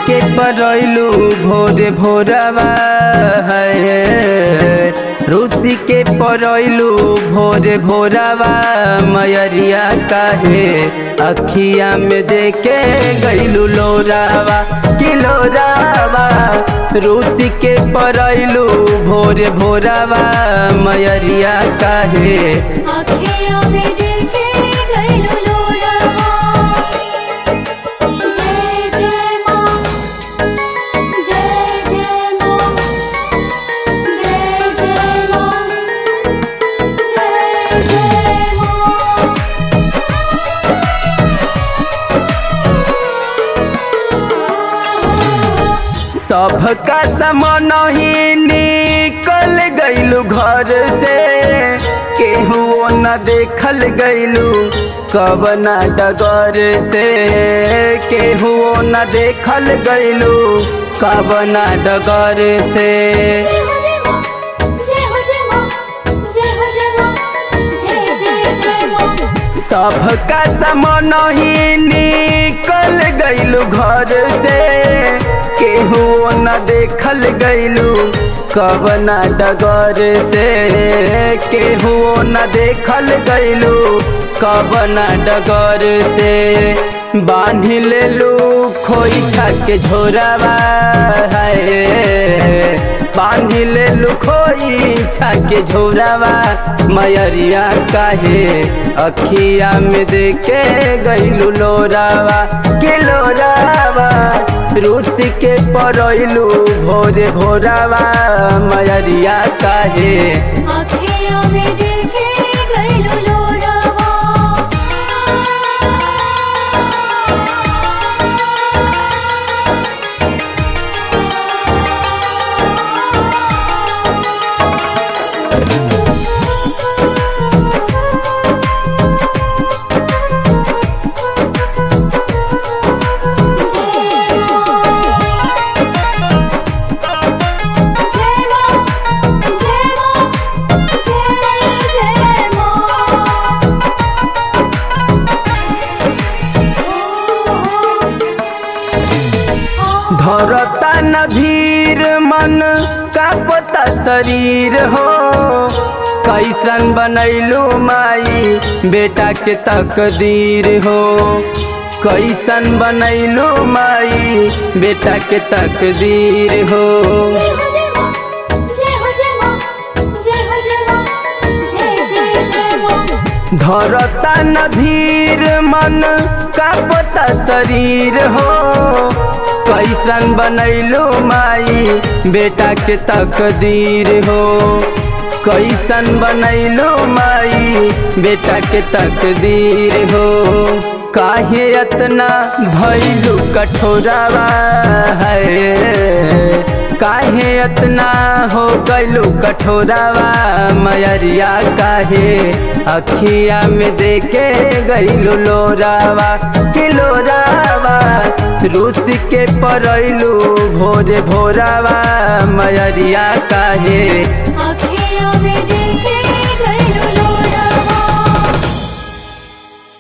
के परैलू भोरे भोरवा है, रूसी के परैलू भोरे भोरवा मयरिया काहे अखिया में देके गईलू लोरावा कि लोरावा। रूसी के परैलू भोरे भोरवा मयरिया काहे अखिया में देके गईलू लोरावा। जय जय माँ, जय जय माँ, जय जय माँ, जय जय माँ। सबका समान ही निकल गईलू घर से, केहू न देखल गईलू कवना डगर से, केहू न देखल गईलू कवना डगर से। जय हो जय माँ, जय हो जय माँ, जय हो जय माँ, जय जय जय माँ। सबका समान ही निकल गईलू घर से, केहू न देखल गईलू कवना डगर से, केहू न देखल गईलू कवना डगर से। बांध लेलू खोइछा के झोरावा है, बांध लेलू खोइछा के झोरावा मयरिया काहे अखिया में देके गईलू लोरावा कि लोरावा। रूसी के परैलू भोरे भोरवा मयरिया काहे अखिया में देके गईलू लोरावा। धरता न भीर मन कांपता शरीर हो, कैसन बनैलू माई बेटा के तकदीर हो, कैसन बनैलू माई बेटा के तकदीर हो। जय हो जय माँ, जय हो जय माँ, जय हो जय माँ, जय जय जय माँ। धरता न धीर मन कांपता शरीर हो, कैसन बनैलू माई बेटा के तकदीर हो, कैसन बनैलू माई बेटा के तकदीर हो। काहे इतना भइलू कठोरावा है, काहे इतना हो गईलू कठोरावा मयरिया काहे अखिया में देके गईलू लोरावा कि लोरावा। रूसी के परैलू भोरे भोरवा मयरिया काहे